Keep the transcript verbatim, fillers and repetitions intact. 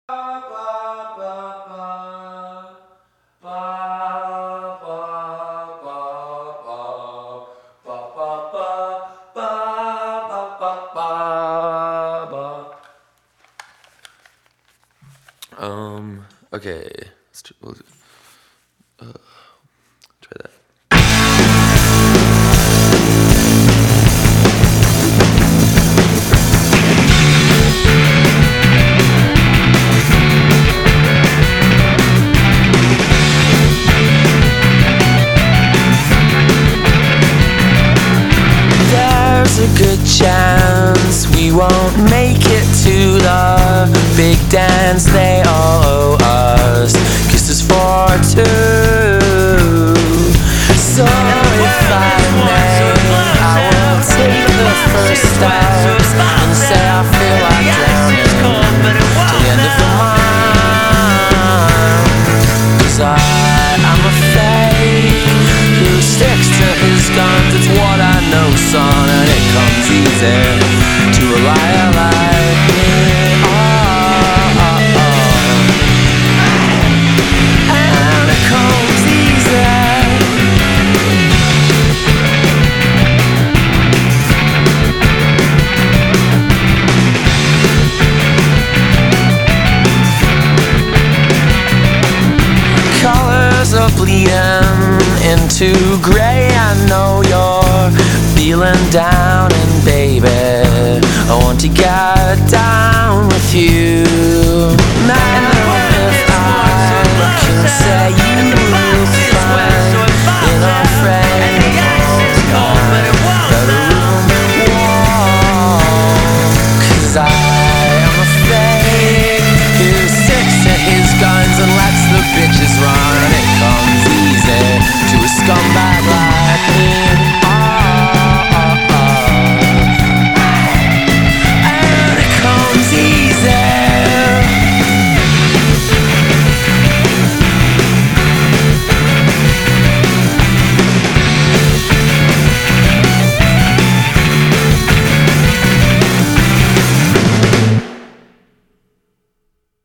Um, okay, let's do, we'll do, uh, try that. There's a good chance we won't make it to the big dance they all owe us. Kisses for two. So if I may, I will take the first step and say I feel like drowning to the end of the mine. Cause I am a fake who sticks to his guns. It's what I know, son, and it comes easy to a liar like me. Oh, oh, oh. And it comes easy. Colors are bleeding into grey. I know you're feeling down, and baby, I want to get down with you.